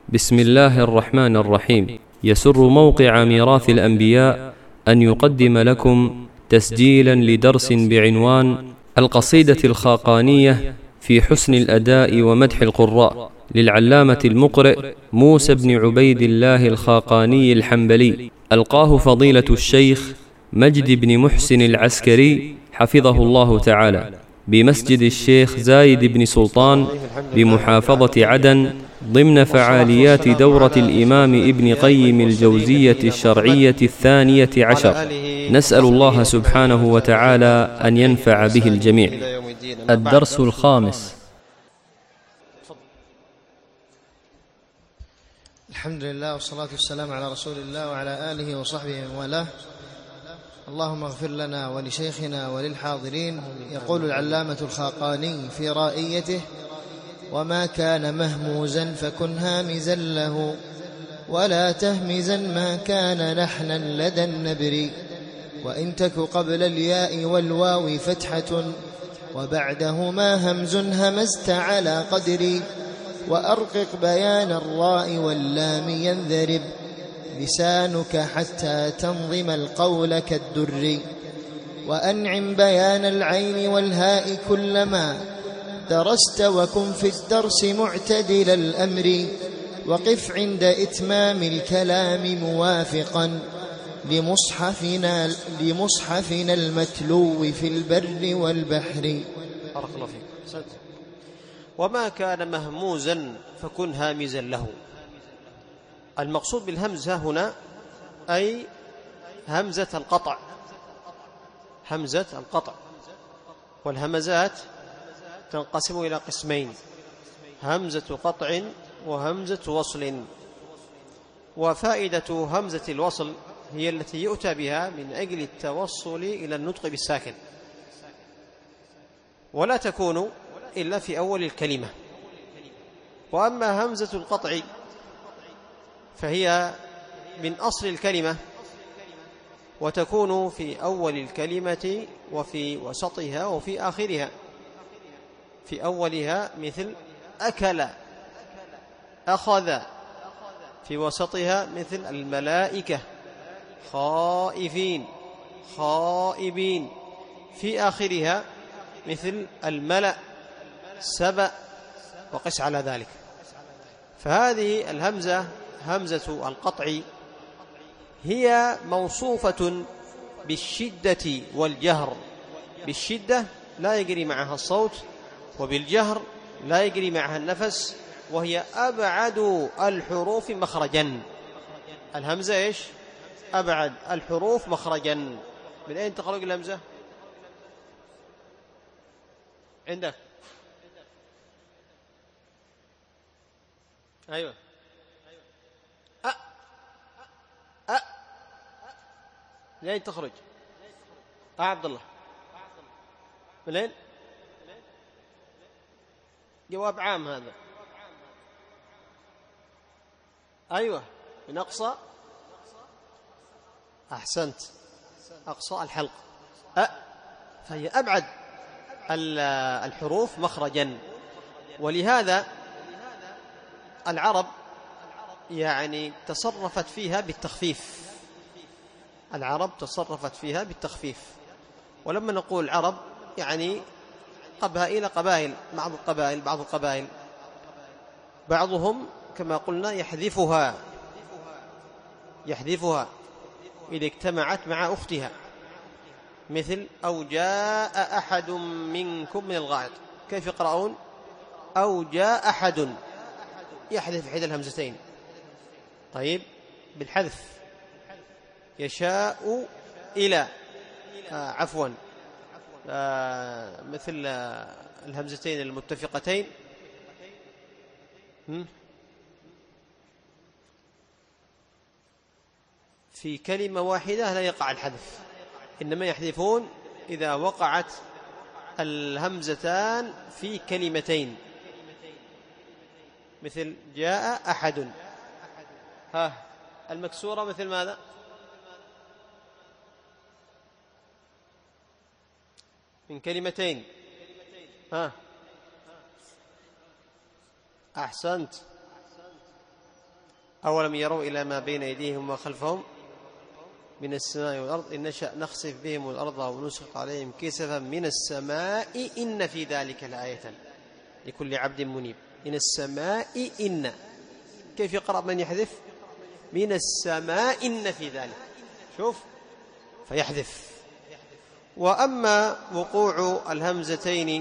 بسم الله الرحمن الرحيم. يسر موقع ميراث الأنبياء أن يقدم لكم تسجيلا لدرس بعنوان القصيدة الخاقانية في حسن الأداء ومدح القراء للعلامة المقرئ موسى بن عبيد الله الخاقاني الحنبلي، ألقاه فضيلة الشيخ مجد بن محسن العسكري حفظه الله تعالى بمسجد الشيخ زايد بن سلطان بمحافظة عدن، ضمن فعاليات دورة الإمام ابن قيم الجوزية الشرعية 12. نسأل الله سبحانه وتعالى أن ينفع به الجميع. الدرس الخامس. الحمد لله والصلاة والسلام على رسول الله وعلى آله وصحبه ومن والاه. اللهم اغفر لنا ولشيخنا وللحاضرين. يقول العلامة الخاقاني في رائيته: وما كان مهموزا فكن هامزا له، ولا تهمزا ما كان لحنا لدى النبر، وإن تك قبل الياء والواو فتحة وبعدهما همز همزت على قدري، وأرقق بيان الراء واللام ينذرب لسانك حتى تنظم القول كالدر، وأنعم بيان العين والهاء كلما درست، وكن في الدرس معتدل الأمر، وقف عند إتمام الكلام موافقا لمصحفنا المتلو في البر والبحر. بارك الله فيك. وما كان مهموزا فكن هامزا له. المقصود بالهمزة هنا أي همزة القطع، همزة القطع. والهمزات تنقسم إلى قسمين: همزة قطع وهمزة وصل. وفائدة همزة الوصل هي التي يؤتى بها من أجل التوصل إلى النطق بالساكن، ولا تكون إلا في أول الكلمة. وأما همزة القطع فهي من أصل الكلمة، وتكون في أول الكلمة وفي وسطها وفي آخرها. في أولها مثل أكل أخذ، في وسطها مثل الملائكة خائفين خائبين، في آخرها مثل الملأ سبأ، وقس على ذلك. فهذه الهمزة همزة القطع هي موصوفة بالشدة والجهر. بالشدة لا يجري معها الصوت، وبالجهر لا يجري معها النفس، وهي أبعد الحروف مخرجا. الهمزة إيش؟ أبعد الحروف مخرجا. من أين تخرج الهمزة؟ عندك؟ أيوة. من أين تخرج؟ عبد الله، من أين؟ جواب عام هذا. أيوة، من أقصى. أحسنت، أقصى الحلق. فهي أبعد الحروف مخرجا. ولهذا العرب يعني تصرفت فيها بالتخفيف. العرب تصرفت فيها بالتخفيف. ولما نقول عرب يعني قبائل، بعض القبائل بعضهم كما قلنا يحذفها إذا اجتمعت مع أختها، مثل أو جاء أحد منكم من الغائط. كيف يقرؤون؟ أو جاء أحد، يحذف إحدى الهمزتين. طيب، بالحذف. يشاء إلى، عفوا، مثل الهمزتين المتفقتين. في كلمة واحدة لا يقع الحذف، إنما يحذفون إذا وقعت الهمزتان في كلمتين، مثل جاء أحد. المكسورة مثل ماذا؟ من كلمتين. أحسنت. أولم يروا إلى ما بين أيديهم وما خلفهم من السماء والأرض إن نشأ نخسف بهم الأرض أو نسقط عليهم كسفا من السماء إن في ذلك لآية لكل عبد منيب. من السماء إن، كيف يقرأ من يحذف؟ من السماء إن في ذلك، شوف فيحذف. وأما وقوع الهمزتين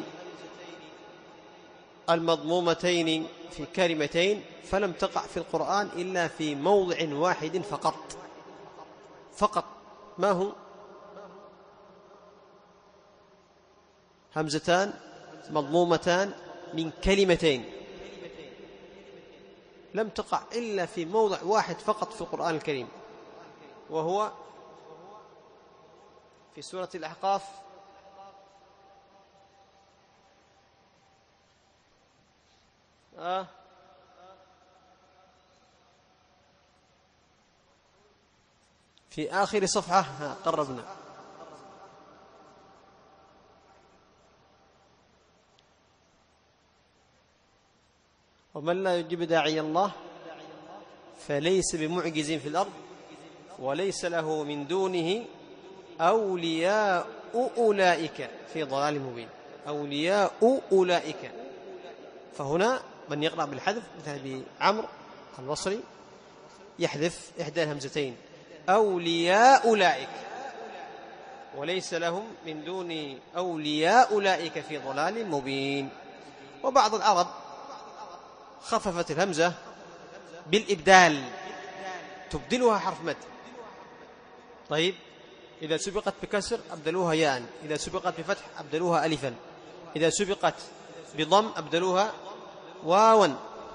المضمومتين في كلمتين فلم تقع في القرآن إلا في موضع واحد فقط. ما هو؟ همزتان مضمومتان من كلمتين، لم تقع إلا في موضع واحد فقط في القرآن الكريم، وهو في سورة الأحقاف في آخر صفحة قربنا. ومن لا يجيب داعي الله فليس بمعجز في الأرض وليس له من دونه أولياء أولئك في ضلال مبين. أولياء أولئك، فهنا من يقرأ بالحذف مثل بعمر البصري يحذف إحدى الهمزتين أولياء أولئك، وليس لهم من دون أولياء أولئك في ضلال مبين. وبعض العرب خففت الهمزة بالإبدال، تبدلها حرف مد. طيب إذا سبقت بكسر أبدلوها ياء، إذا سبقت بفتح أبدلوها ألفا، إذا سبقت بضم أبدلوها واوا.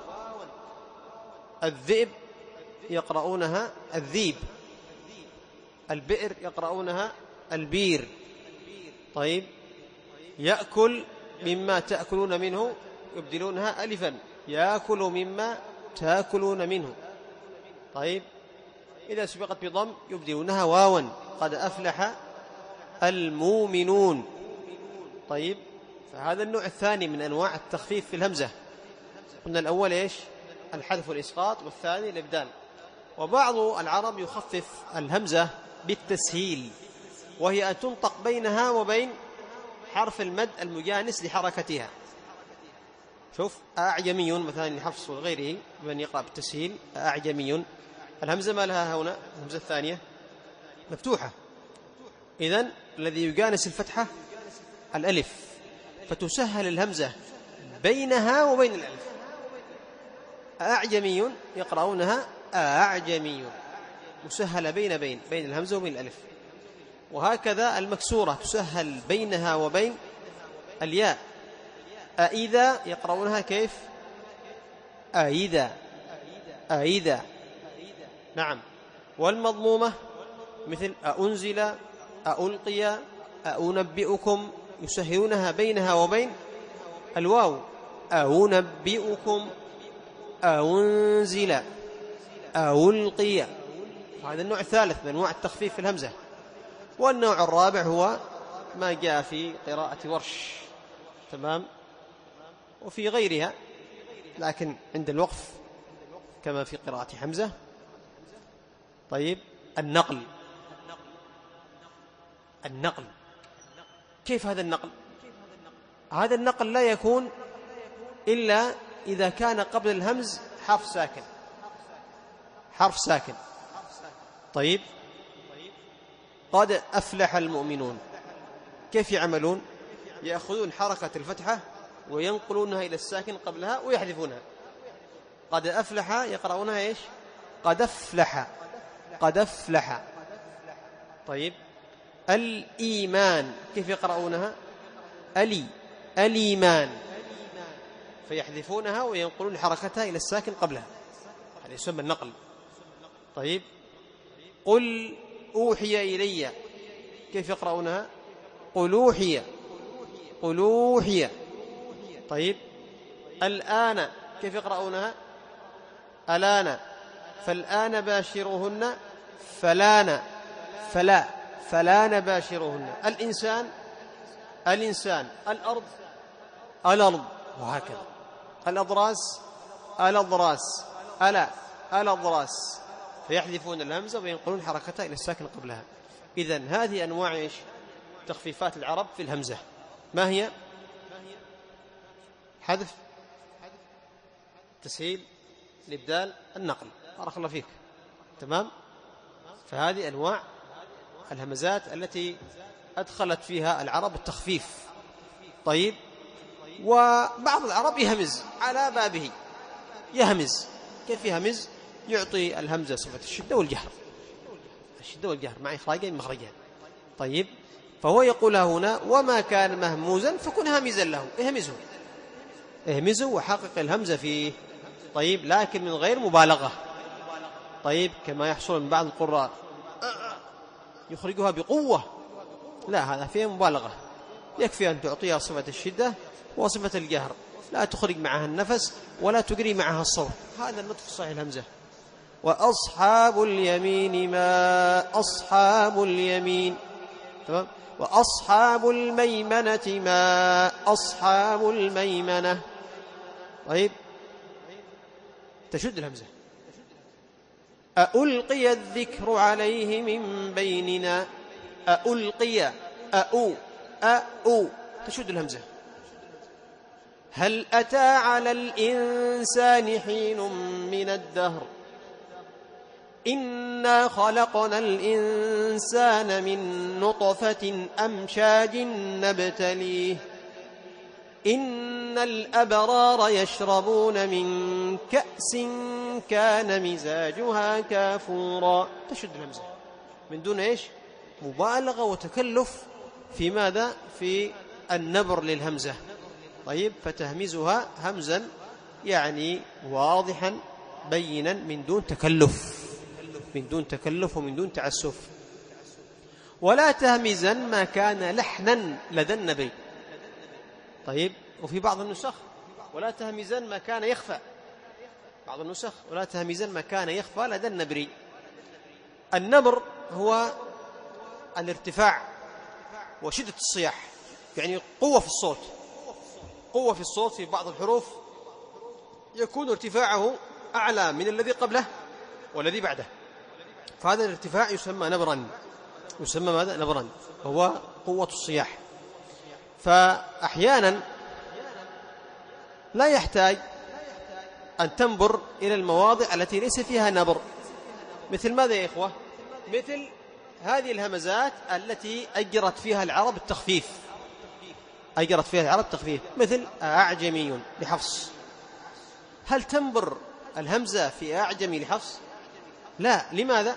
الذئب يقرؤونها الذيب، البئر يقرؤونها البير. طيب يأكل مما تأكلون منه يبدلونها ألفا، يأكل مما تأكلون منه. طيب إذا سبقت بضم يبدلونها واوا، قد أفلح المؤمنون. طيب فهذا النوع الثاني من أنواع التخفيف في الهمزة. قلنا الأول إيش؟ الحذف والإسقاط، والثاني الإبدال. وبعض العرب يخفف الهمزة بالتسهيل، وهي أن تنطق بينها وبين حرف المد المجانس لحركتها. شوف أعجمي مثلا لحفص وغيره من يقرأ بالتسهيل أعجمي، الهمزة ما لها هنا، الهمزة الثانية مفتوحة، إذن الذي يجانس الفتحة الألف، فتسهل الهمزة بينها وبين الألف. أعجمي يقرؤونها أعجمي، مسهلة بين الهمزة وبين الألف. وهكذا المكسورة تسهل بينها وبين الياء. أإذا يقرؤونها كيف؟ أإذا. نعم. والمضمومة مثل أأنزل، أألقي، أأنبئكم، يسهلونها بينها وبين الواو. أأنبئكم، أأنزل، أألقي. هذا النوع الثالث من أنواع التخفيف في الهمزة. والنوع الرابع هو ما جاء في قراءة ورش، تمام، وفي غيرها، لكن عند الوقف كما في قراءة حمزة. طيب النقل. كيف هذا النقل؟ هذا النقل لا يكون إلا إذا كان قبل الهمز حرف ساكن. طيب قد أفلح المؤمنون، كيف يعملون؟ يأخذون حركة الفتحة وينقلونها إلى الساكن قبلها ويحذفونها. قد أفلح يقرؤونها إيش؟ قد أفلح. طيب الإيمان كيف يقرؤونها؟ الإيمان، فيحذفونها وينقلون حركتها إلى الساكن قبلها، هذا يسمى النقل. طيب قل أوحي إلي، كيف يقرؤونها؟ قل أوحي. طيب الآن كيف يقرؤونها؟ الآن. فالآن باشروهن، فلان باشروهن. الإنسان، الأرض، وهكذا. الأضراس، ألا الأضراس، فيحذفون الهمزة وينقلون حركتها إلى الساكن قبلها. إذن هذه أنواع إيش؟ تخفيفات العرب في الهمزة. ما هي؟ حذف، تسهيل، الإبدال، النقل. بارك الله فيك. تمام. فهذه أنواع الهمزات التي أدخلت فيها العرب التخفيف. طيب، وبعض العرب يهمز على بابه، يهمز. كيف يهمز؟ يعطي الهمزة صفة الشدة والجهر، الشدة والجهر مع إخراجين مخرجين. طيب، فهو يقول هنا: وما كان مهموزا فكن هامزا له. اهمزه، اهمزه وحقق الهمزة فيه. طيب، لكن من غير مبالغة. طيب، كما يحصل من بعض القراء يخرجها بقوة، لا، هذا فيه مبالغة. يكفي أن تعطيها صفة الشدة وصفة الجهر، لا تخرج معها النفس ولا تجري معها الصوت. هذا النطق الصحيح الهمزة. وأصحاب اليمين ما أصحاب اليمين. تمام. وأصحاب الميمنة ما أصحاب الميمنة. طيب، تشد الهمزة. ألقي الذكر عليه من بيننا. ألقي، أو تشد الهمزة. هل أتى على الإنسان حين من الدهر إنا خلقنا الإنسان من نطفة أمشاج نبتليه إن الأبرار يشربون من كأس كان مزاجها كافورا. تشد الهمزة من دون إيش؟ مبالغة وتكلف في ماذا؟ في النبر للهمزة. طيب، فتهمزها همزا يعني واضحا بينا من دون تكلف، من دون تكلف ومن دون تعسف. ولا تهمزا ما كان لحنا لدى النبي. طيب، وفي بعض النسخ ولا تهمزا ما كان يخفى. بعض النسخ ولا تهمزا ما كان يخفى لدى النبري. النبر هو الارتفاع وشدة الصياح، يعني قوة في الصوت. قوة في الصوت في بعض الحروف يكون ارتفاعه أعلى من الذي قبله والذي بعده، فهذا الارتفاع يسمى نبرا. يسمى ماذا؟ نبرا، هو قوة الصياح. فأحيانا لا يحتاج أن تنبر إلى المواضع التي ليس فيها نبر. مثل ماذا يا إخوة؟ مثل هذه الهمزات التي أجرت فيها العرب التخفيف، أجرت فيها العرب التخفيف، مثل أعجمي لحفص. هل تنبر الهمزة في أعجمي لحفص؟ لا. لماذا؟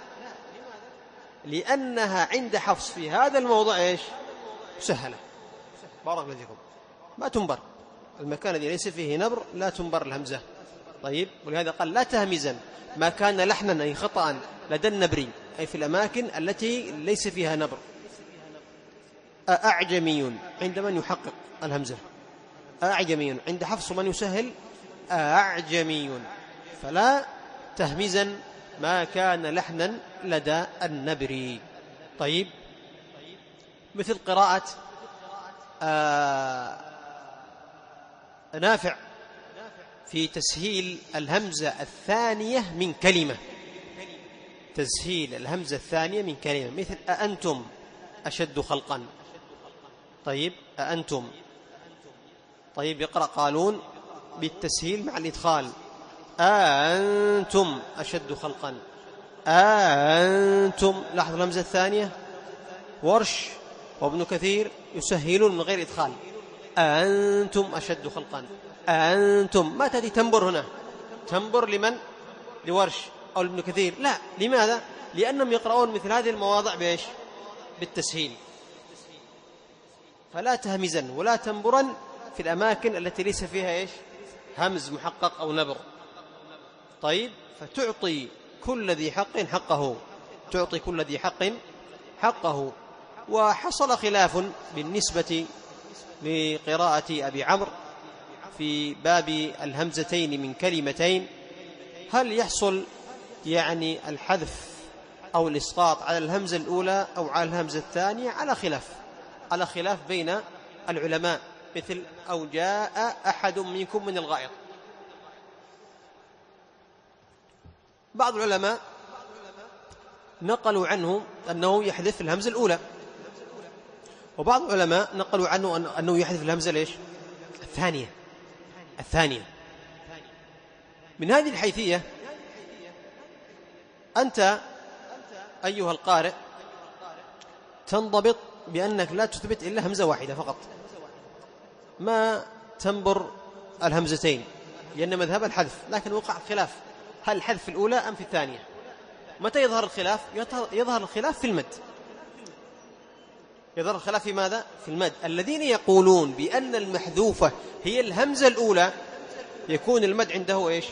لأنها عند حفص في هذا الموضع إيش؟ مسهلة. بارك الله فيكم. ما تنبر المكان الذي ليس فيه نبر، لا تنبر الهمزة. طيب، ولهذا قال لا تهمزا ما كان لحنا أي خطأ لدى النبري، أي في الأماكن التي ليس فيها نبر. أعجمي عند من يحقق الهمزة، أعجمي. عند حفص من يسهل أعجمي. فلا تهمزا ما كان لحنا لدى النبري. طيب، مثل قراءة نافع في تسهيل الهمزة الثانية من كلمة، تسهيل الهمزة الثانية من كلمة، مثل أأنتم أشد خلقا. طيب، أأنتم. طيب، يقرأ قالون بالتسهيل مع الإدخال، أأنتم أشد خلقا، أأنتم. لاحظ الهمزة الثانية. ورش وابن كثير يسهلون من غير إدخال، أأنتم أشد خلقا، أأنتم. ما تأتي تنبر هنا، تنبر لمن؟ لورش أو ابن كثير. لا. لماذا؟ لأنهم يقرؤون مثل هذه المواضع بإيش؟ بالتسهيل. فلا تهمزا ولا تنبرا في الأماكن التي ليس فيها إيش؟ همز محقق أو نبر. طيب، فتعطي كل ذي حق حقه، تعطي كل ذي حق حقه. وحصل خلاف بالنسبة لقراءة أبي عمرو في باب الهمزتين من كلمتين، هل يحصل يعني الحذف أو الإسقاط على الهمزة الأولى أو على الهمزة الثانية؟ على خلاف بين العلماء، مثل أو جاء أحد منكم من الغائط. بعض العلماء نقلوا عنه أنه يحذف الهمزة الأولى، وبعض العلماء نقلوا عنه أنه يحذف الهمزة ليش؟ الثانية. من هذه الحيثية أنت أيها القارئ تنضبط بأنك لا تثبت إلا همزة واحدة فقط، ما تنبر الهمزتين، لأن مذهب الحذف، لكن وقع خلاف هل الحذف في الأولى أم في الثانية. متى يظهر الخلاف؟ يظهر الخلاف في المد. يظهر الخلاف في ماذا؟ في المد. الذين يقولون بأن المحذوفة هي الهمزة الأولى يكون المد عنده إيش؟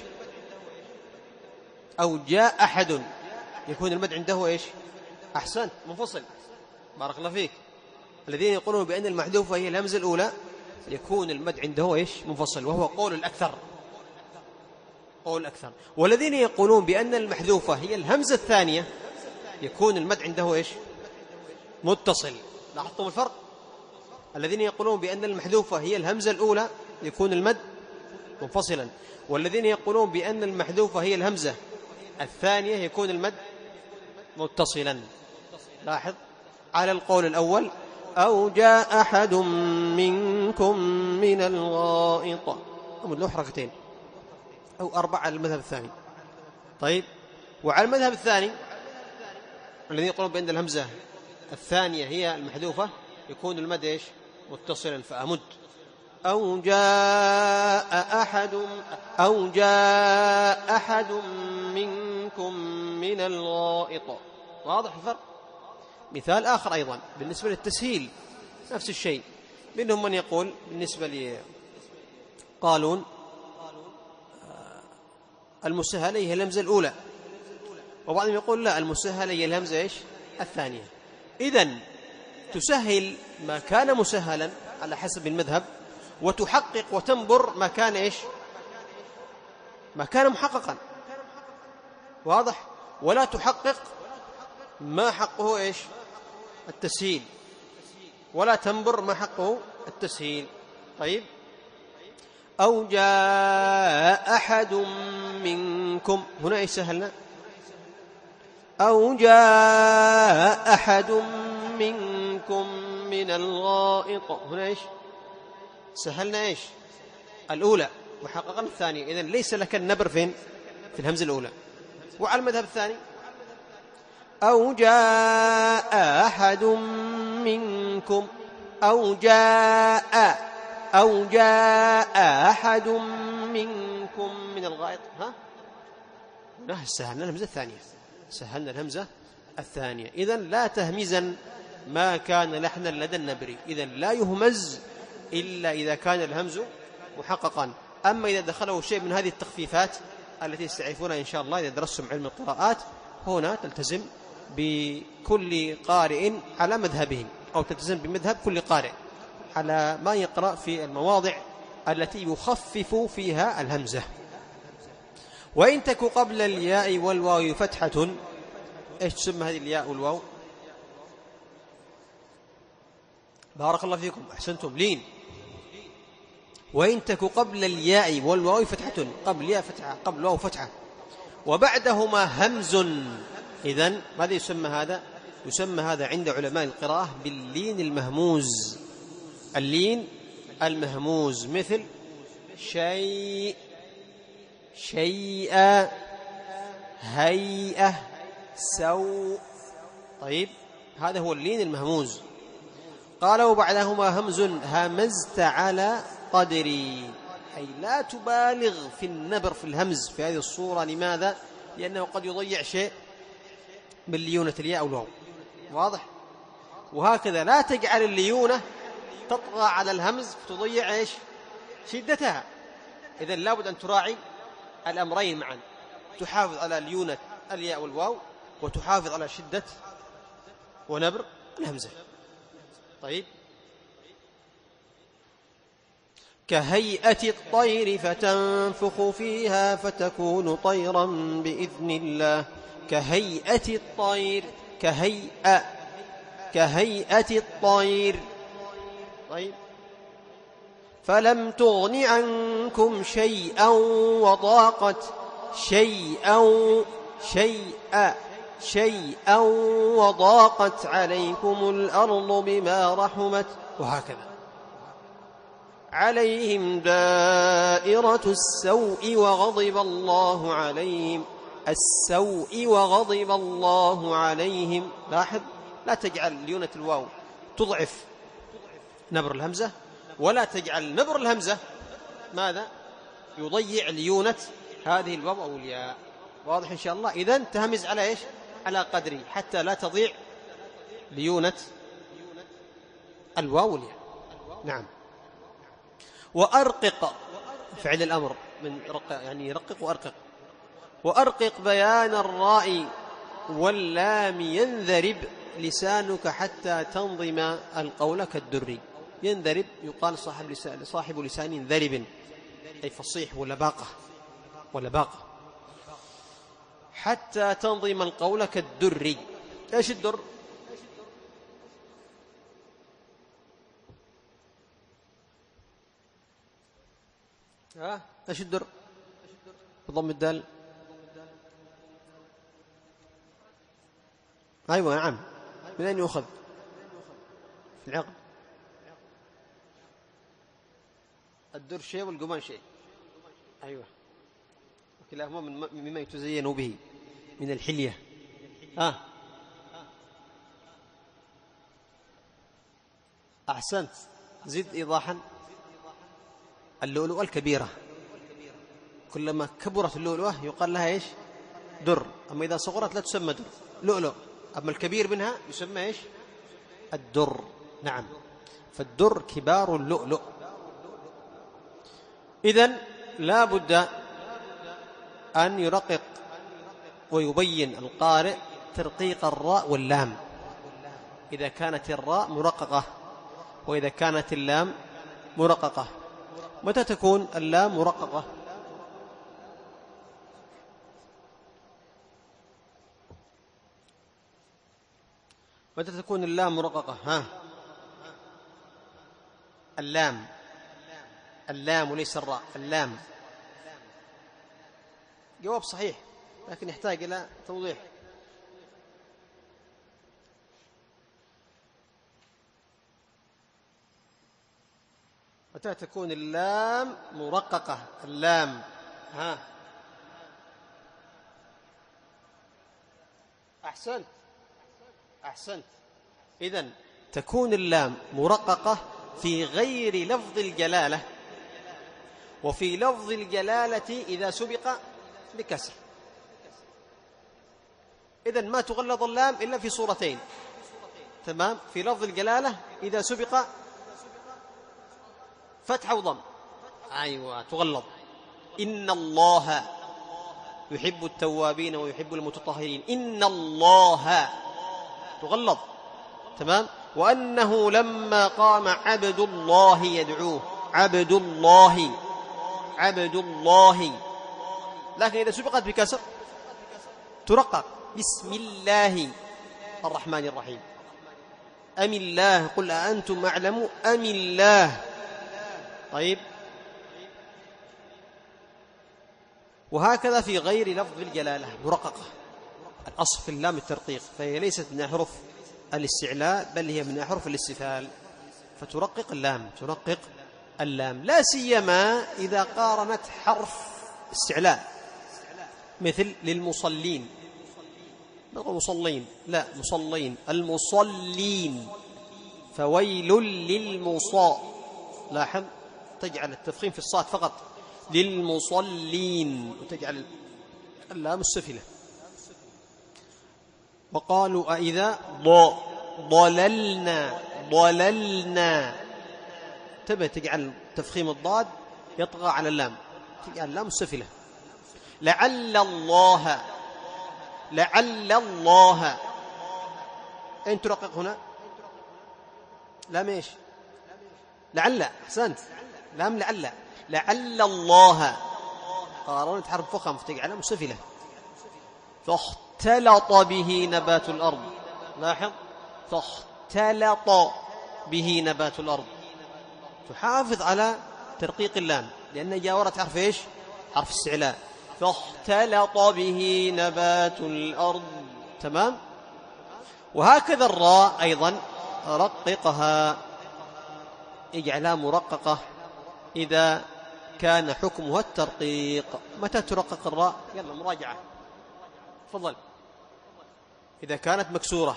أو جاء أحد يكون المد عنده إيش؟ أحسنت، منفصل، بارك الله فيك. الذين يقولون بأن المحذوفة هي الهمزة الأولى يكون المد عنده إيش؟ منفصل، وهو قول الأكثر. والذين يقولون بأن المحذوفة هي الهمزة الثانية يكون المد عنده إيش؟ متصل. لاحظتم الفرق؟ الذين يقولون بأن المحذوفة هي الهمزة الأولى يكون المد منفصلا، والذين يقولون بأن المحذوفة هي الهمزة الثانية يكون المد متصلا. لاحظ على القول الأول أو جاء أحد منكم من الغائط، أمد له حركتين، أو 4 على المذهب الثاني. طيب، وعلى المذهب الثاني الذين يقولون بأن الهمزة الثانية هي المحذوفة يكون المد إيش؟ متصلا، فأمد أو جاء أحد منكم من الغائط. واضح الفرق؟ مثال آخر أيضا بالنسبة للتسهيل نفس الشيء. منهم من يقول بالنسبة قالون المسهلة هي الهمزة الأولى، وبعضهم يقول لا، المسهلة هي الهمزة إيش؟ الثانية. إذن تسهل ما كان مسهلا على حسب المذهب، وتحقق وتنبر ما كان إيش؟ ما كان محققا. واضح؟ ولا تحقق ما حقه إيش؟ التسهيل، ولا تنبر ما حقه التسهيل. طيب، أو جاء أحد منكم، هنا إيش سهلنا؟ أو جاء أحد منكم من الغائط، هنا إيش سهلنا؟ إيش؟ الأولى، وحققنا الثانية. إذن ليس لك النبر فين؟ في الهمزة الأولى. وعلى المذهب الثاني أو جاء أحد منكم، أو جاء أحد منكم من الغائط. هنا سهلنا الهمزة الثانية، إذن لا تهمزا ما كان لحنا لدى النبري. إذن لا يهمز إلا إذا كان الهمز محققا. أما إذا دخله شيء من هذه التخفيفات التي تستعرفونها إن شاء الله إذا درستم علم القراءات، هنا تلتزم بكل قارئ على مذهبهم، أو تلتزم بمذهب كل قارئ على ما يقرأ في المواضع التي يخفف فيها الهمزة. وإن تك قبل الياء والواو فتحة، إيش تسمى هذه الياء والواو؟ بارك الله فيكم، أحسنتم، لين. وإن تك قبل الياء والواو فتحة، قبل الياء فتحة، قبل الواو فتحة، وبعدهما همز، إذن ماذا يسمى هذا؟ يسمى هذا عند علماء القراءة باللين المهموز. اللين المهموز مثل شيء، شيئا، هيئة، سوء. طيب، هذا هو اللين المهموز. قال وبعدهما همز همزت على قدري، أي لا تبالغ في النبر في الهمز في هذه الصورة. لماذا؟ لأنه قد يضيع شيء من ليونة الياء والواو. واضح؟ وهكذا لا تجعل الليونة تطغى على الهمز فتضيع إيش؟ شدتها. إذن لابد أن تراعي الأمرين معا، تحافظ على ليونة الياء والواو، وتحافظ على شدة ونبر الهمزة. طيب، كهيئة الطير فتنفخ فيها فتكون طيرا بإذن الله. كهيئة الطير، كهيئة الطير. طيب، فلم تغن عنكم شيئا وضاقت، شيئا وضاقت عليكم الأرض بما رحمت، وهكذا. عليهم دائرة السوء وغضب الله عليهم، السوء وغضب الله عليهم. لاحظ، لا تجعل ليونة الواو تضعف نبر الهمزة، ولا تجعل نبر الهمزة ماذا يضيع ليونة هذه الواو أو الياء. واضح إن شاء الله؟ إذن تهمز على إيش؟ على قدري، حتى لا تضيع ليونة الواو والياء. نعم. وأرقق، فعل الأمر من رقق، يعني يرقق وأرقق. وأرقق بيان الراء واللام ينذرب لسانك حتى تنظم القول كالدري. ينذرب يقال صاحب لسان ذرب، أي فصيح ولباقة. حتى تنظم القول كالدري. إيش الدر؟ إيش الدر؟ بضم الدال. أيوة نعم. من أين يؤخذ؟ في العقد. الدر شيء والقمان شيء. أيوة، وكلاهما مما يتزين به من الحلية. أحسنت، زد إيضاحا. اللؤلؤة الكبيرة كلما كبرت اللؤلؤة يقال لها إيش؟ در. أما إذا صغرت لا تسمى در، لؤلؤ. أما الكبير منها يسمى إيش؟ الدر. نعم، فالدر كبار اللؤلؤ. إذن لا بد أن يرقق ويبين القارئ ترقيق الراء واللام إذا كانت الراء مرققة وإذا كانت اللام مرققة. متى تكون اللام مرققة؟ متى تكون اللام مرققة؟ اللام وليس الراء، اللام. جواب صحيح لكن يحتاج إلى توضيح. متى تكون اللام مرققة؟ اللام أحسنت. إذن تكون اللام مرققة في غير لفظ الجلالة، وفي لفظ الجلالة إذا سبق بكسر. إذن ما تغلظ اللام إلا في صورتين، تمام؟ في لفظ الجلالة إذا سبق فتح وضم، أيوة تغلظ. إن الله يحب التوابين ويحب المتطهرين، إن الله تغلظ، تمام؟ وأنه لما قام عبد الله يدعوه، عبد الله. لكن إذا سبقت بكسر ترقق، بسم الله الرحمن الرحيم. أم الله، قل أأنتم أعلم أم الله. طيب، وهكذا في غير لفظ الجلالة مرققة. الأصل في اللام الترقيق، فهي ليست من أحرف الاستعلاء بل هي من أحرف الاستفهال، فترقق اللام، ترقق اللام، لا سيما إذا قارنت حرف استعلاء، مثل للمصلين. مصلين، لا مصلين، المصلين. فويل للمصا، لاحظ تجعل التفخيم في الصاد فقط، للمصلين، وتجعل اللام السفلة. وقالوا أئذا ضللنا، تبي تجعل تفخيم الضاد يطغى على اللام، تجعل اللام السفلة. لعل الله، أين ترقق هنا؟ لام إيش؟ لعل، أحسنت، لام لعل الله، قارنت حرف فخم فتجعلها مسفلة. فاختلط به نبات الأرض، لاحظ، فاختلط به نبات الأرض. تحافظ على ترقيق اللام لأن جاورت حرف إيش؟ حرف استعلاء. فاختلط به نبات الأرض. تمام. وهكذا الراء أيضا رققها، اجعلها مرققة إذا كان حكمها الترقيق. متى ترقق الراء؟ يلا مراجعة، تفضل. إذا كانت مكسورة،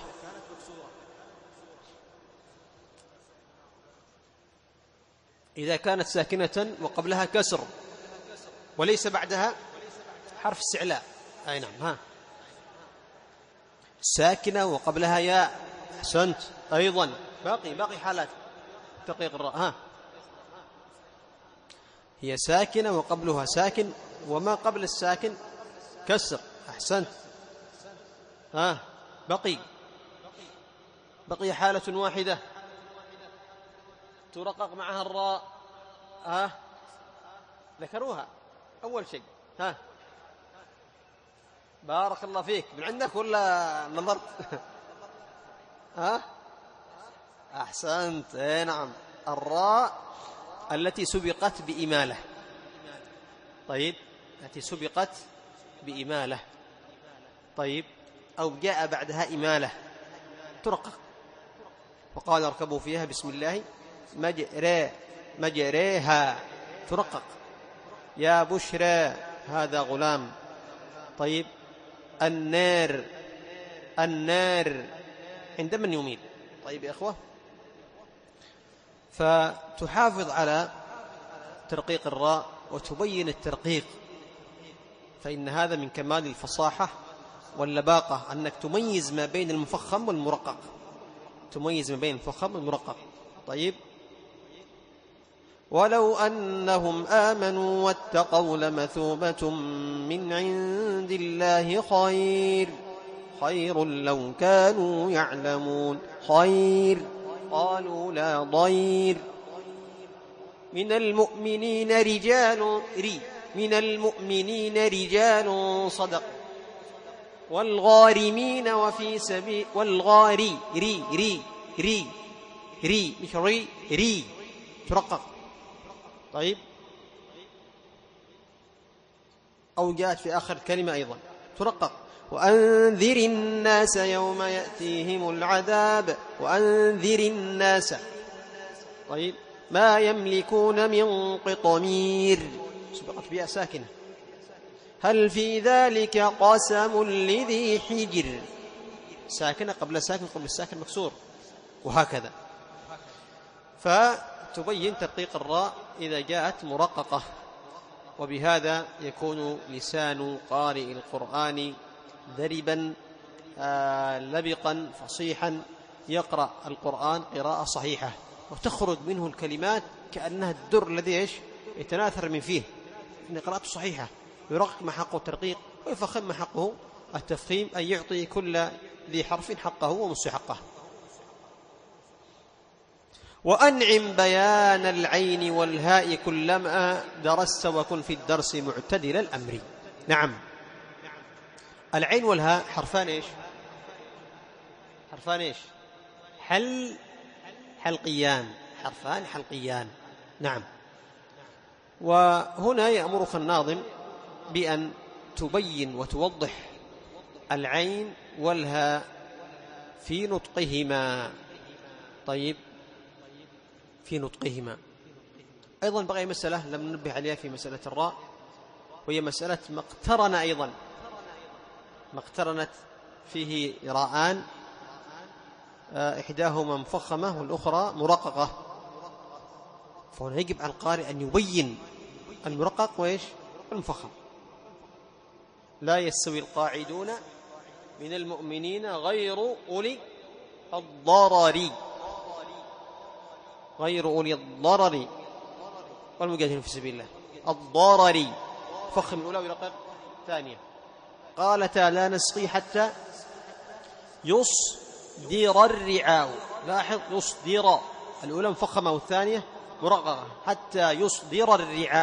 إذا كانت ساكنة وقبلها كسر وليس بعدها حرف استعلاء. أي نعم. ها، ساكنة وقبلها ياء. أحسنت. أيضا باقي حالات ترقيق الراء. ها، هي ساكنة وقبلها ساكن وما قبل الساكن كسر. أحسنت. ها، بقي حالة واحدة ترقق معها الراء. ها، ذكروها أول شيء. ها، بارك الله فيك، من عندك ولا نظرت؟ ها، أحسنت. نعم، الراء التي سبقت بإمالة. طيب، التي سبقت بإمالة، طيب، أو جاء بعدها إمالة ترقق. وقال اركبوا فيها بسم الله مجريها ترقق. يا بشرى هذا غلام. طيب، النار عند من يميل. طيب يا إخوة، فتحافظ على ترقيق الراء وتبين الترقيق، فإن هذا من كمال الفصاحة واللباقة، أنك تميز ما بين المفخم والمرقق، تميز ما بين المفخم والمرقق. طيب، ولو أنهم آمنوا واتقوا لمثوبة من عند الله خير لو كانوا يعلمون. خير، قالوا لا ضير. من المؤمنين رجال صدق والغارمين وفي سبيل والغاري مش ري ترقق. طيب، أو جاءت في آخر الكلمة أيضا ترقق. وأنذر الناس يوم يأتيهم العذاب. وأنذر الناس. طيب، ما يملكون من قطمير سبقت بها ساكنة. هل في ذلك قسم لذي حجر. ساكنة قبل ساكن قبل الساكن مكسور، وهكذا. فتبين ترقيق الراء إذا جاءت مرققة، وبهذا يكون لسان قارئ القرآن ذربا لبقا فصيحا، يقرأ القرآن قراءة صحيحة، وتخرج منه الكلمات كأنها الدر الذي يتناثر من فيه، إن قراءته صحيحة، يرقق ما حقه الترقيق ويفخم ما حقه التفخيم، أي يعطي كل ذي حرف حقه ومستحقه. وأنعم بيان العين والهاء كلما درست وكن في الدرس معتدل الأمر. نعم، العين والهاء حرفان إيش؟ حلقيان، حرفان حلقيان. نعم. وهنا يأمرك الناظم بأن تبين وتوضح العين والهاء في نطقهما. طيب، في نطقهما. أيضا بقي مسألة لم ننبه عليها في مسألة الراء، وهي مسألة ما اقترنت فيه راءان، إحداهما مفخمة والأخرى مرققة، فهنا يجب على القارئ أن يبين المرقق وإيش المفخم. لا يستوي القاعدون من المؤمنين غير أولي الضرر والمجاهدين في سبيل الله. الضرر فخم الأولى ويرقق الثانية. قالتا لا نسقي حتى يصدر الرعاء. لاحظ، يصدر، الأولى مفخمة والثانية مرققة. حتى يصدر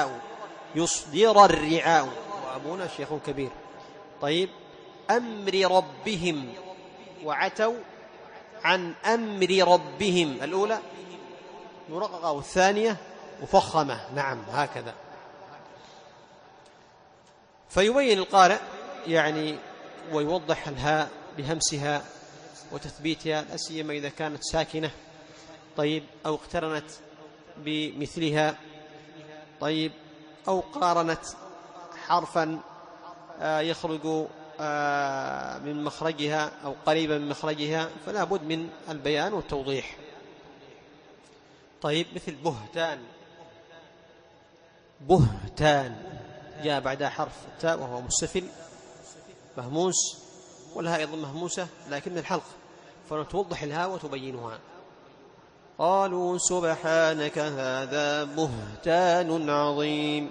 الرعاء وأبونا شيخ كبير. طيب، أمر ربهم وعتوا عن أمر ربهم، الأولى مرققة والثانية مفخمة. نعم، هكذا. فيبين القارئ يعني ويوضح الهاء بهمسها وتثبيتها، لا سيما إذا كانت ساكنة طيب أو اقترنت بمثلها طيب أو قارنت حرفا يخرج من مخرجها أو قريبا من مخرجها، فلا بد من البيان والتوضيح. طيب مثل بهتان، بهتان جاء بعدها حرف التاء وهو مستفل مهموس، والهاء أيضا مهموسة لكن الحلق، فنتوضح الهاء وتبينها. قالوا سبحانك هذا بهتان عظيم،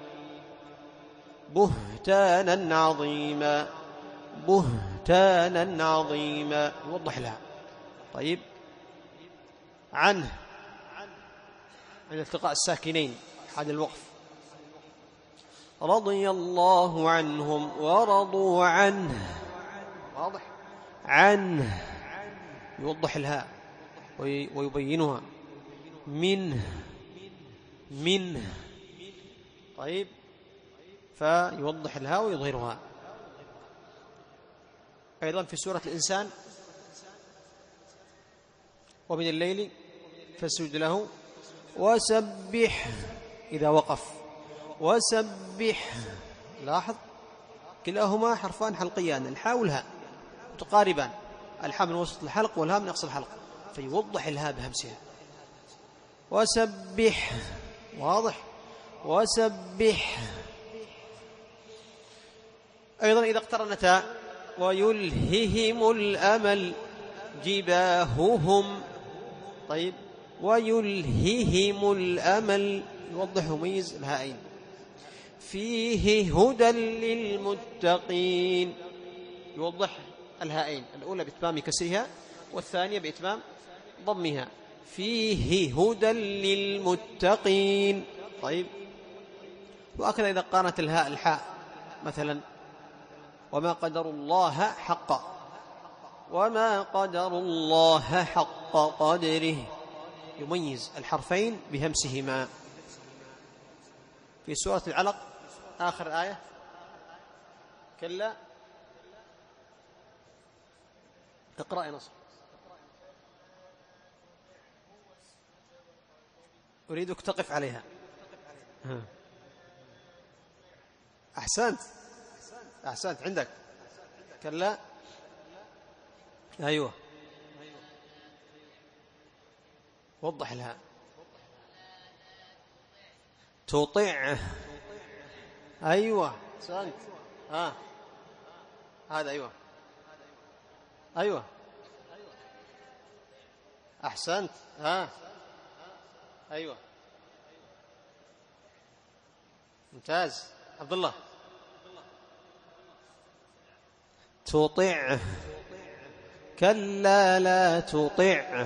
بهتانا عظيما، بهتانا عظيما، نوضح لها. طيب عنه عند التقاء الساكنين حال الوقف. رضي الله عنهم ورضوا عنه، واضح، عنه يوضح الهاء ويبينها. منه، منه، طيب فيوضح الهاء ويظهرها. أيضا في سورة الإنسان ومن الليل فاسجد له وسبح إذا وقف، وسبح، لاحظ كلاهما حرفان حلقيان، الحاء والهاء متقاربان، الحاء من وسط الحلق والهاء من أقصى الحلق، فيوضح الهاء بهمسها. وسبح، واضح، وسبح. أيضا إذا اقترنتا ويلههم الأمل جباههم، طيب ويلههم الأمل يوضح ويميز الهائين. فيه هدى للمتقين يوضح الهائين، الأولى بإتمام كسرها والثانية بإتمام ضمها. فيه هدى للمتقين. طيب وأكد إذا قارنت الهاء الحاء مثلا وما قدر الله حق، وما قدر الله حق قدره، يميز الحرفين بهمسهما. في سورة العلق آخر آية كلا، اقرأ يا نصر. أريدك تقف عليها. أحسنت، أحسنت، عندك كلا، أيوة، وضح الهاء. تطيع، أيوة، أحسنت، هذا أيوة، أيوة، أحسنت، أيوة، ممتاز، عبد الله. تطيع، كلا لا تطيع،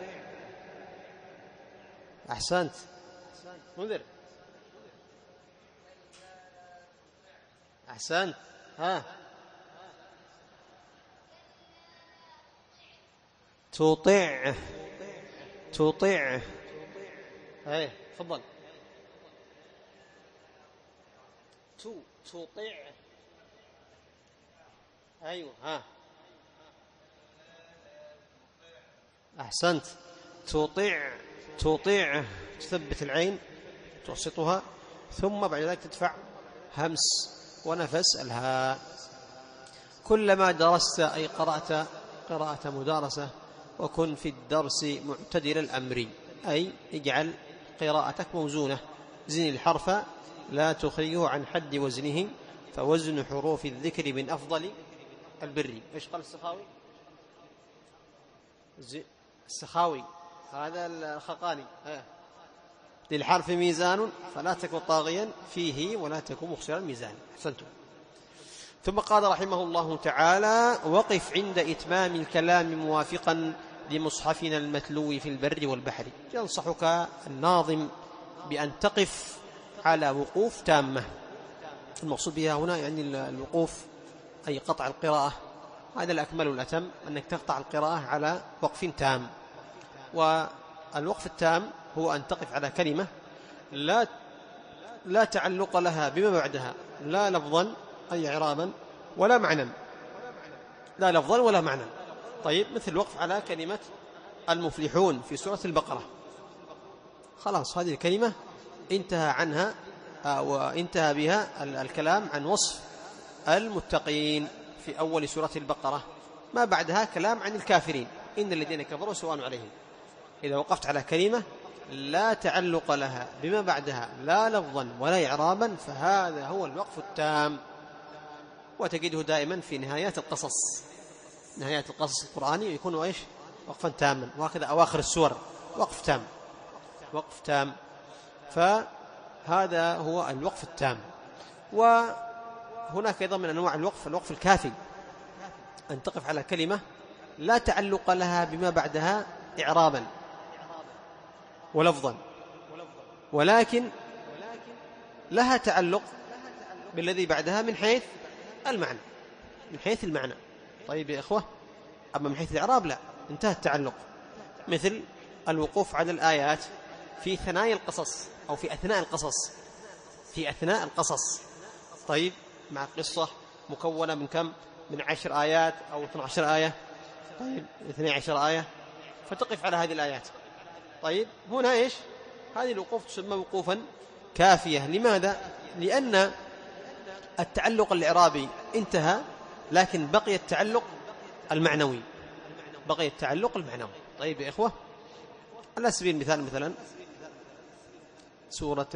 أحسنت، منذر، أحسنت، تطيع، تطيع، هاي تفضل. تطيع، أيوة، أحسنت. تطيع، تطيع، تثبت العين توسطها، ثم بعد ذلك تدفع همس ونفس الهاء. كلما درست أي قرأت قراءة مدارسة وكن في الدرس معتدل الأمر، أي اجعل قراءتك موزونة، زن الحرف لا تخرجه عن حد وزنه، فوزن حروف الذكر من أفضل البر. إيش قال السخاوي؟ السخاوي هذا الخقاني، للحرف ميزان فلا تكن طاغيا فيه ولا تكن مخسرا الميزان. أحسنتم. ثم قال رحمه الله تعالى: وقف عند إتمام الكلام موافقا لمصحفنا المتلو في البر والبحر. ينصحك الناظم بأن تقف على وقوف تامة. المقصود بها هنا يعني الوقوف أي قطع القراءة، هذا الأكمل والأتم، أنك تقطع القراءة على وقف تام. والوقف التام هو أن تقف على كلمة لا تعلق لها بما بعدها لا لفظا أي إعرابا ولا معنى، لا لفظا ولا معنى. طيب مثل الوقف على كلمة المفلحون في سورة البقرة، خلاص هذه الكلمة انتهى عنها وانتهى بها الكلام عن وصف المتقين في أول سورة البقرة. ما بعدها كلام عن الكافرين، إن الذين كفروا سواء عليهم. إذا وقفت على كلمة لا تعلق لها بما بعدها لا لفظا ولا إعرابا فهذا هو الوقف التام، وتجده دائما في نهايات القصص، نهايات القصص القرآني يكون إيش؟ وقفا تاما، وهكذا أواخر السور وقف تام، وقف تام. فهذا هو الوقف التام. وهناك أيضا من أنواع الوقف الوقف الكافي، أن تقف على كلمة لا تعلق لها بما بعدها إعرابا ولفظا، ولكن لها تعلق بالذي بعدها من حيث المعنى، من حيث المعنى. طيب يا إخوة، أما من حيث الإعراب لا، انتهى التعلق. مثل الوقوف على الآيات في ثنايا القصص أو في أثناء القصص، في أثناء القصص. طيب مع قصة مكونة من كم؟ من 10 آيات أو 12 آية، طيب 12 آية، فتقف على هذه الآيات. طيب هنا إيش؟ هذه الوقوف تسمى وقوفا كافية. لماذا؟ لأن التعلق الإعرابي انتهى، لكن بقي التعلق المعنوي، بقي التعلق المعنوي. طيب يا إخوة، على سبيل المثال مثلا سورة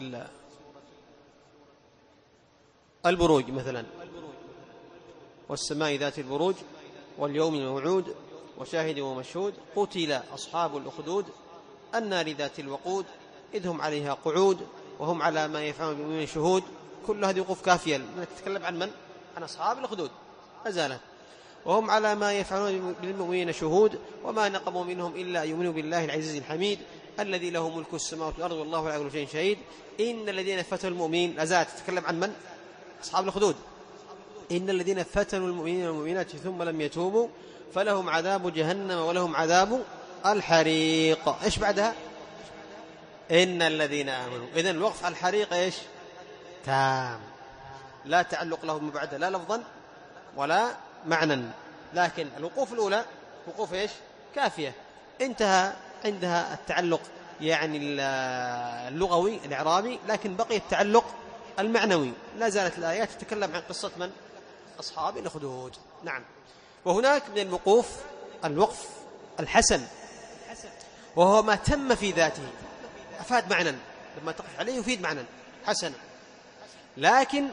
البروج مثلا، والسماء ذات البروج واليوم الموعود وشاهد ومشهود، قتل أصحاب الأخدود النار ذات الوقود إذ هم عليها قعود وهم على ما يفعلون بالمؤمنين شهود. كل هذه وقوف كافية. نتكلم عن من؟ عن أصحاب الأخدود أزالت. وهم على ما يفعلون بالمؤمنين شهود وما نقموا منهم إلا يؤمنوا بالله العزيز الحميد الذي له ملك السماوات والأرض والله على كل شيء شهيد. إن الذين فتنوا المؤمنين، أزالت تتكلم عن من؟ أصحاب الأخدود. إن الذين فتنوا المؤمنين والمؤمنات ثم لم يتوبوا فلهم عذاب جهنم ولهم عذاب الحريق. إيش بعدها؟ إن الذين آمنوا. إذن الوقف على الحريق إيش؟ تام، لا تعلق له من بعد لا لفظا ولا معنى. لكن الوقوف الأولى وقوف إيش؟ كافية، انتهى عندها التعلق يعني اللغوي الإعرابي، لكن بقي التعلق المعنوي. لا زالت الآيات تتكلم عن قصة من؟ أصحاب الأخدود. نعم. وهناك من الوقوف الوقف الحسن، وهو ما تم في ذاته، أفاد معنى، لما تقف عليه يفيد معنى حسن، لكن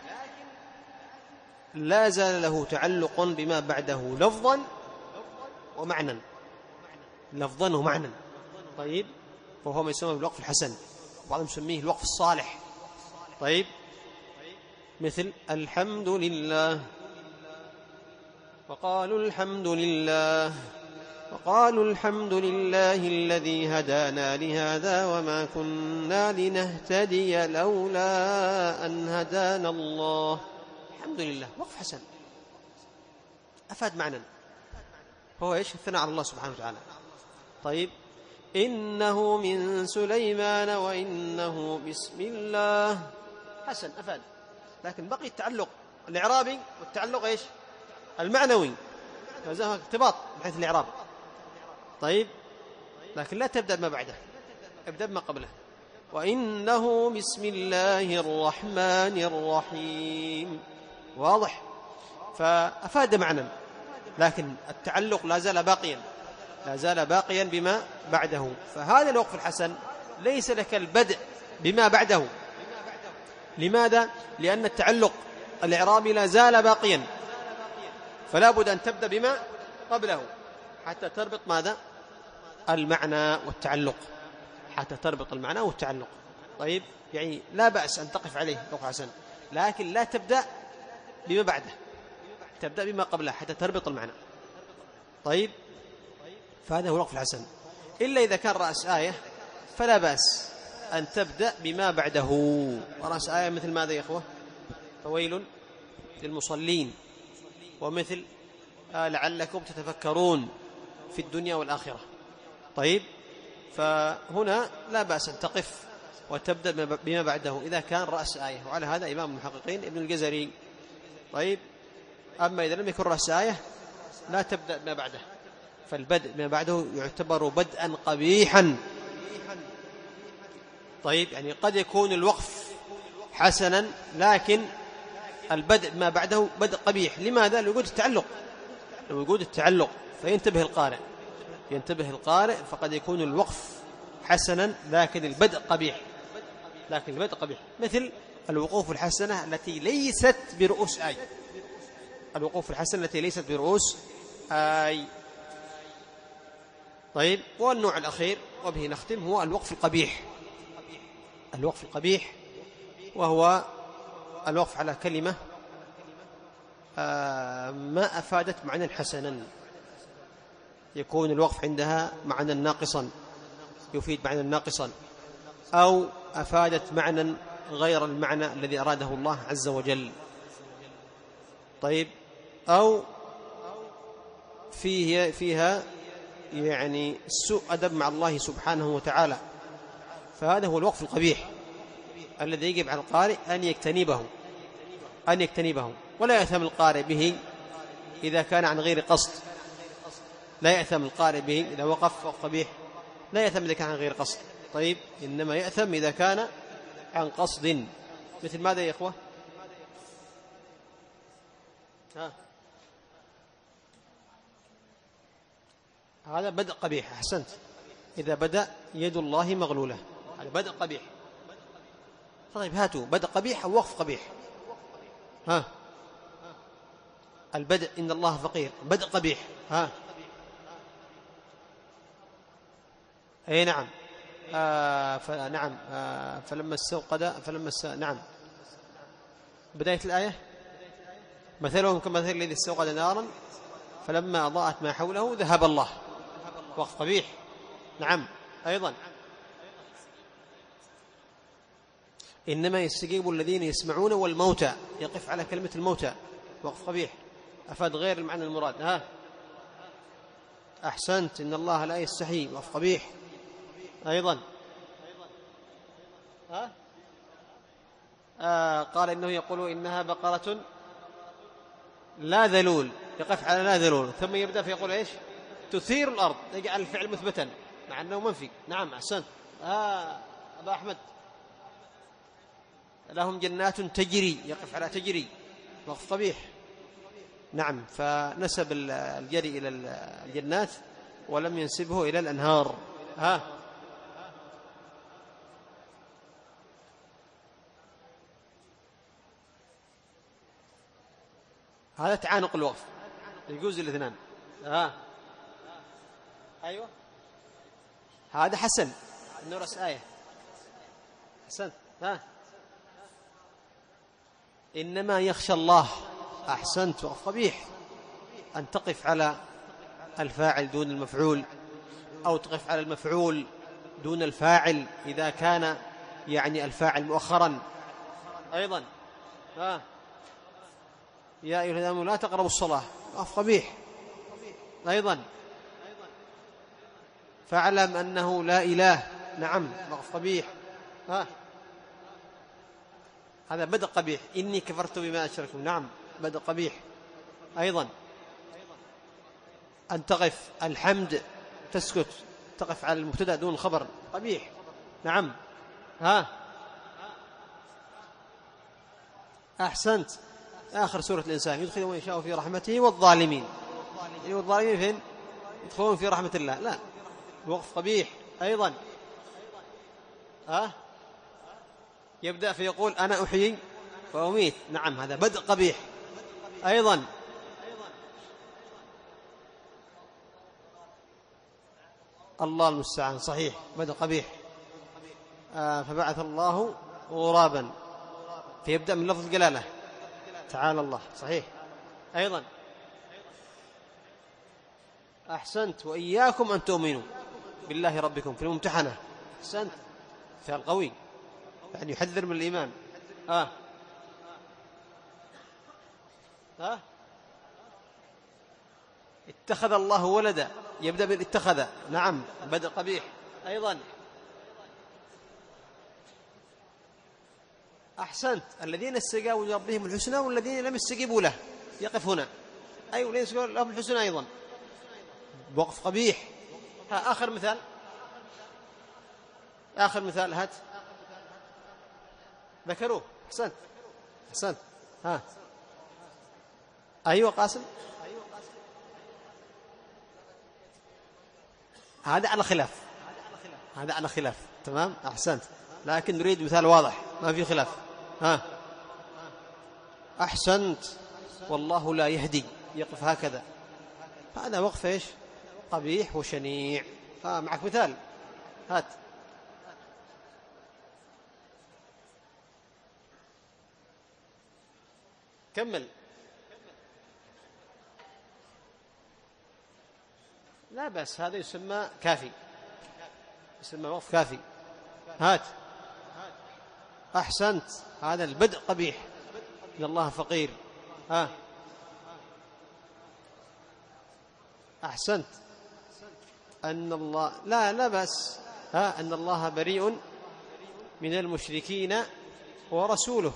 لا زال له تعلق بما بعده لفظا ومعنى، لفظا ومعنى. طيب، وهو ما يسمى بالوقف الحسن، بعضهم يسميه الوقف الصالح. طيب، مثل الحمد لله، وقالوا الحمد لله، وقالوا الحمد لله الذي هدانا لهذا وما كنا لنهتدي لولا أن هدانا الله. الحمد لله وقف حسن، أفاد معنى، هو إيش؟ الثناء على الله سبحانه وتعالى. طيب، إنه من سليمان وإنه بسم الله، حسن أفاد، لكن بقي التعلق الإعرابي والتعلق إيش؟ المعنوي، فزاه ارتباط بحيث الإعراب. طيب، لكن لا تبدأ بما بعده، ابدأ بما قبله. وإنه بسم الله الرحمن الرحيم، واضح؟ فأفاد معنى، لكن التعلق لا زال باقيا، لا زال باقيا بما بعده. فهذا الوقف الحسن ليس لك البدء بما بعده. لماذا؟ لأن التعلق الإعرابي لا زال باقيا، فلا بد أن تبدأ بما قبله حتى تربط ماذا؟ المعنى والتعلق، حتى تربط المعنى والتعلق. طيب، يعني لا بأس أن تقف عليه وقف حسن، لكن لا تبدأ بما بعده، تبدأ بما قبله حتى تربط المعنى. طيب، فهذا هو الوقف الحسن. إلا إذا كان رأس آية فلا بأس أن تبدأ بما بعده. ورأس آية مثل ماذا يا أخوة؟ فويل للمصلين، ومثل لعلكم تتفكرون في الدنيا والآخرة. طيب، فهنا لا بأس أن تقف وتبدأ بما بعده إذا كان رأس آية، وعلى هذا إمام المحققين ابن الجزري. طيب، أما إذا لم يكن رأس آية لا تبدأ بما بعده، فالبدء بما بعده يعتبر بدءا قبيحا. طيب، يعني قد يكون الوقف حسنا لكن البدء بما بعده بدء قبيح. لماذا؟ لوجود التعلق، لوجود التعلق. فينتبه القارئ، ينتبه القارئ، فقد يكون الوقف حسنا لكن البدء قبيح، لكن البدء قبيح، مثل الوقوف الحسنة التي ليست برؤوس آي، الوقوف الحسنة التي ليست برؤوس آي. طيب، والنوع الأخير وبه نختم هو الوقف القبيح. الوقف القبيح وهو الوقف على كلمة ما أفادت معنى حسنا، يكون الوقف عندها معنى ناقصا، يفيد معنى ناقصا، أو أفادت معنى غير المعنى الذي أراده الله عز وجل. طيب، أو فيها يعني سوء أدب مع الله سبحانه وتعالى. فهذا هو الوقف القبيح الذي يجب على القارئ أن يجتنبه، ولا يأثم القارئ به إذا كان عن غير قصد. لا يأثم القارئ به إذا وقف قبيح، لا يأثم إذا كان عن غير قصد. طيب، إنما يأثم إذا كان عن قصد. مثل ماذا يا إخوة؟ هذا بدء قبيح. أحسنت، إذا بدأ يد الله مغلولة، هذا بدء قبيح. طيب، هاتوا بدء قبيح أو وقف قبيح. البدء إن الله فقير بدء قبيح. أي نعم. فنعم. فلما استوقد نعم، بداية الآية مثلهم كمثل الذي استوقد نارا فلما أضاءت ما حوله ذهب الله. وقف قبيح. نعم. أيضا إنما يستجيب الذين يسمعون والموتى، يقف على كلمة الموتى، وقف قبيح، أفاد غير المعنى المراد. أحسنت، إن الله لا يستحي، وقف قبيح. أيضا قال إنه يقول إنها بقرة لا ذلول، يقف على لا ذلول، ثم يبدأ فيقول إيش؟ تثير الأرض، يجعل الفعل مثبتا مع أنه منفي. نعم، أحسنت. أبا أحمد، لهم جنات تجري، يقف على تجري، وقف قبيح. نعم، فنسب الجري إلى الجنات ولم ينسبه إلى الأنهار. هذا تعانق الوقف، يجوز الاثنان. أيوة، هذا حسن، إنه رأس آية. أحسنت. إنما يخشى الله. أحسنت، وقف قبيح، أن تقف على الفاعل دون المفعول، أو تقف على المفعول دون الفاعل إذا كان يعني الفاعل مؤخرا. أيضا يا أيها الذين آمنوا لا تقربوا الصلاة، وقف قبيح. أيضا فاعلم أنه لا إله. نعم، وقف قبيح. هذا بدء قبيح. إني كفرت بما أشركوا. نعم، بدء قبيح. أيضا أن تقف الحمد تسكت، تقف على المبتدأ دون الخبر، قبيح. نعم. أحسنت. آخر سورة الإنسان يدخل من يشاء في رحمته والظالمين. والظالمين فين؟ يدخلون في رحمة الله. لا، الوقف قبيح. أيضا يبدأ فيقول أنا أحيي وأميت. نعم، هذا بدء قبيح. أيضا الله المستعان، صحيح، بدء قبيح. فبعث الله غرابا، فيبدأ من لفظ الجلالة، تعالى الله، صحيح. أيضا أحسنت، وإياكم أن تؤمنوا بالله ربكم في الممتحنة. أحسنت، فعل قوي، يعني يحذر من الإيمان. اتخذ الله ولدا، يبدأ بالاتخذ. نعم، بدء قبيح. أيضا أحسنت. الذين استجابوا لربهم الحسنى والذين لم يستجيبوا له، يقف هنا. أي والذين استجابوا لهم الحسنى أيضا، وقف قبيح. آخر مثال، آخر مثال هات، ذكروه. أحسنت أحسنت. أيوة قاسم، هذا على خلاف، هذا على خلاف. تمام أحسنت، لكن نريد مثال واضح ما في خلاف. أحسنت. والله لا يهدي، يقف هكذا، هذا وقف إيش؟ قبيح وشنيع. معك مثال، هات. كمل. لا بس هذا يسمى كافي، يسمى وقف كافي. هات. أحسنت. هذا البدء قبيح، إن الله فقير. أحسنت. أن الله لا بس أن الله بريء من المشركين ورسوله.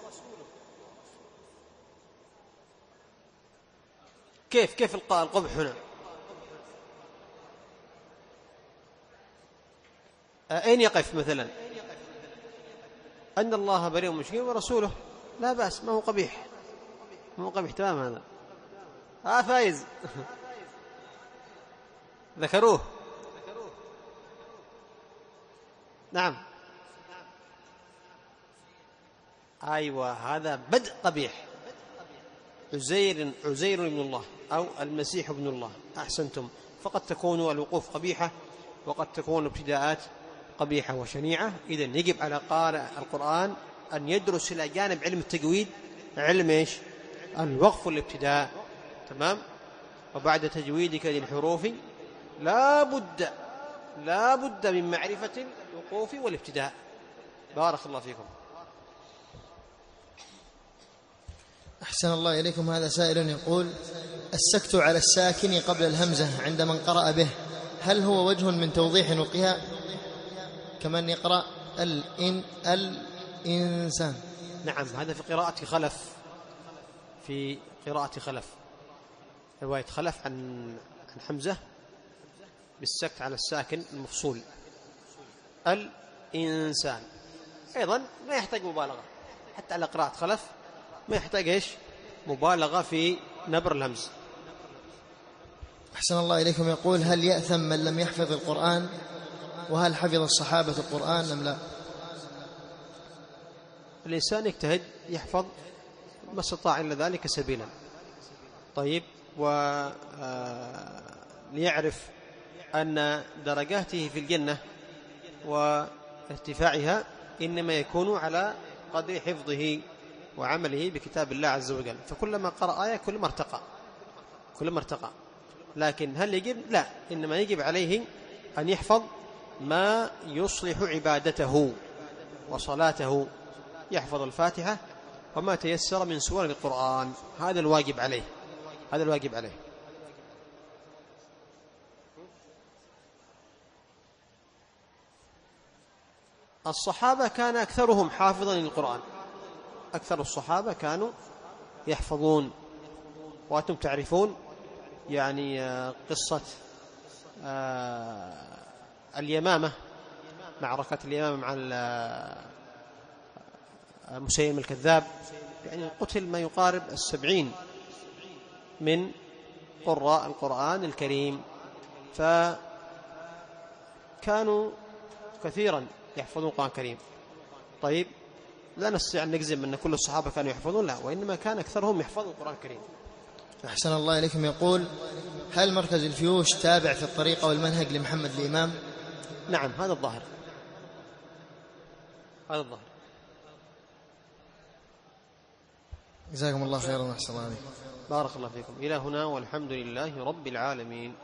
كيف القبح هنا؟ أين يقف مثلا؟ أن الله بريء من المشركين ورسوله، لا بأس، ما هو قبيح، ما هو قبيح. تمام هذا. فايز. ذكروه. نعم أيوة، هذا بدء قبيح. عزير ابن الله أو المسيح ابن الله. أحسنتم. فقد تكون الوقوف قبيحة، وقد تكون ابتداءات قبيحة وشنيعة. إذن يجب على قارئ القرآن أن يدرس إلى جانب علم التجويد علم إيش؟ الوقف والابتداء. تمام. وبعد تجويدك للحروف لا بد من معرفة الوقوف والابتداء. بارك الله فيكم. أحسن الله إليكم. هذا سائل يقول: السكت على الساكن قبل الهمزة عند من قرأ به، هل هو وجه من توضيح نطقها كمن يقرأ الإنسان؟ نعم، هذا في قراءة خلف، في قراءة خلف، رواية خلف عن حمزة بالسكت على الساكن المفصول الإنسان. أيضا ما يحتاج مبالغة، حتى على قراءة خلف ما يحتاج إيش؟ مبالغة في نبر الهمز. أحسن الله إليكم. يقول: هل يأثم من لم يحفظ القرآن؟ وهل حفظ الصحابة القرآن أم لا؟ الإنسان يجتهد يحفظ ما استطاع إلا ذلك سبيلا. طيب، وليعرف أن درجاته في الجنة وارتفاعها إنما يكون على قدر حفظه وعمله بكتاب الله عز وجل. فكلما قرأ آية كلما ارتقى. لكن هل يجب؟ لا، إنما يجب عليه أن يحفظ ما يصلح عبادته وصلاته، يحفظ الفاتحة وما تيسر من سور القرآن. هذا الواجب عليه، هذا الواجب عليه. الصحابة كان أكثرهم حافظا للقرآن، أكثر الصحابة كانوا يحفظون. وأنتم تعرفون يعني قصة اليمامة، معركة اليمامة مع مسيلمة الكذاب، يعني قتل ما يقارب 70 من قراء القرآن الكريم، فكانوا كثيرا يحفظون القرآن الكريم. طيب، لا نستطيع أن نجزم أن كل الصحابة كانوا يحفظون، لا، وإنما كان أكثرهم يحفظون القرآن الكريم. أحسن الله إليكم. يقول: هل مركز الفيوش تابع في الطريقة والمنهج لمحمد الإمام؟ نعم، هذا الظاهر. جزاكم الله خيرا وأحسن الله عليكم. بارك الله فيكم. إلى هنا والحمد لله رب العالمين.